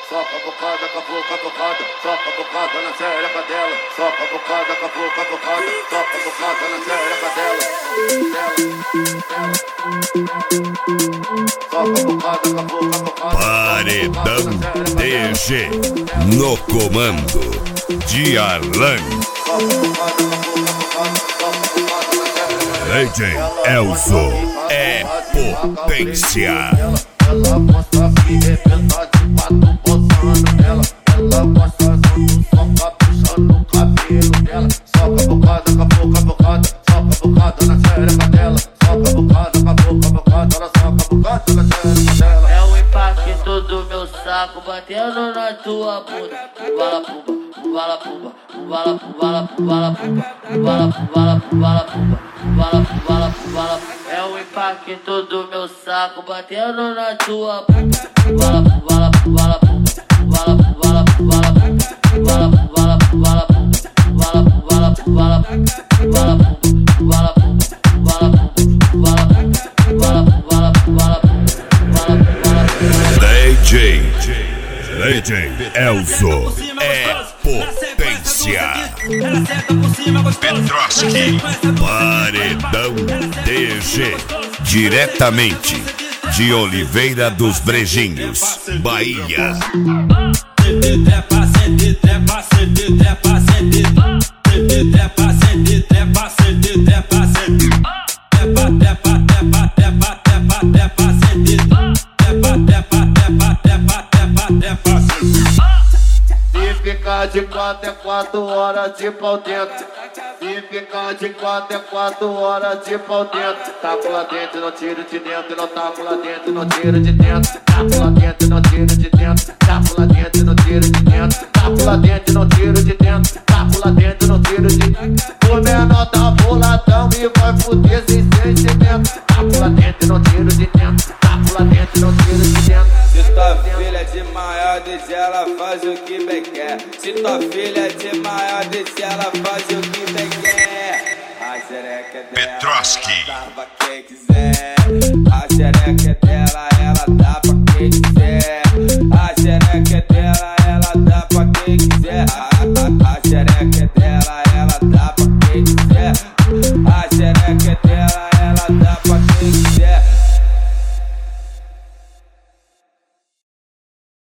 soca a bocada, cavuca a bocada, soca a bocada na xereca dela, soca a bocada, cavuca a bocada, soca a bocada na xereca dela, soca a bocada, cavuca a bocada. Paredão DG no comando de Arlan. DJ Elzo é potência. Ela gosta de rebentar de quatro posando nela. Ela gosta do som caprichando o cabelo dela. Soca a bocada, cavuca a bocada, soca a bocada na xereca dela. Soca a bocada, cavuca a bocada, ela soca a bocada na xereca dela. É o impacto do meu saco batendo na tua bunda. Bala pumba, bala pumba, bala bala bala pumba, bala bala bala pumba, bala bala. É o impacto do meu saco batendo na tua bunda. Bala bala bala pumba, bala bala bala pumba, bala bala bala pumba, bala bala bala pumba, bala bala pumba, bala bala bala bala bala. DJ Elzo é potência. Petroski, Paredão DG, diretamente de Oliveira dos Brejinhos, Bahia. Se ficar de 4 é 4 horas de pau dentro. Se ficar de 4 é 4 horas de pau dentro. Taco lá dentro, não tiro de dentro. Não taco lá dentro, não tiro de dentro. Taco lá dentro, não tiro de dentro. Taco lá dentro, não tiro de dentro. Taco lá dentro, não tiro de dentro. Taco lá dentro, não tiro de dentro. O menor tá boladão e vai fuder sem sentimento. Taco lá dentro, não tiro de dentro. Taco lá dentro, não tiro de dentro. Se tua filha é de maior, deixa ela faz o que bem quer. Se tua filha é de maior, deixa ela faz o que bem quer. A xereca é dela, Petroski, salva quem quiser. A xereca é dela,